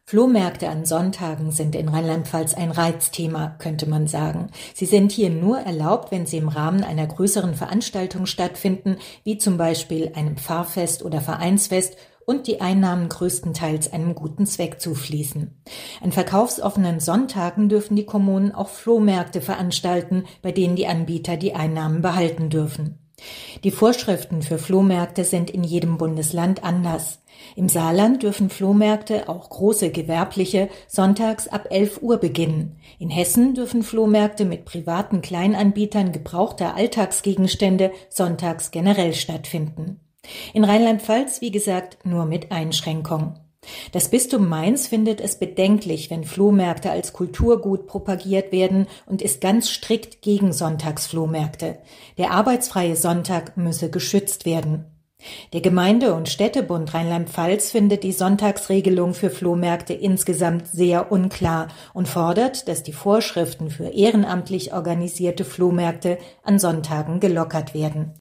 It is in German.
Flohmärkte an Sonntagen sind in Rheinland-Pfalz ein Reizthema, könnte man sagen. Sie sind hier nur erlaubt, wenn sie im Rahmen einer größeren Veranstaltung stattfinden, wie zum Beispiel einem Pfarrfest oder Vereinsfest, und die Einnahmen größtenteils einem guten Zweck zufließen. An verkaufsoffenen Sonntagen dürfen die Kommunen auch Flohmärkte veranstalten, bei denen die Anbieter die Einnahmen behalten dürfen. Die Vorschriften für Flohmärkte sind in jedem Bundesland anders. Im Saarland dürfen Flohmärkte, auch große gewerbliche, sonntags ab 11 Uhr beginnen. In Hessen dürfen Flohmärkte mit privaten Kleinanbietern gebrauchter Alltagsgegenstände sonntags generell stattfinden. In Rheinland-Pfalz, wie gesagt, nur mit Einschränkung. Das Bistum Mainz findet es bedenklich, wenn Flohmärkte als Kulturgut propagiert werden und ist ganz strikt gegen Sonntagsflohmärkte. Der arbeitsfreie Sonntag müsse geschützt werden. Der Gemeinde- und Städtebund Rheinland-Pfalz findet die Sonntagsregelung für Flohmärkte insgesamt sehr unklar und fordert, dass die Vorschriften für ehrenamtlich organisierte Flohmärkte an Sonntagen gelockert werden.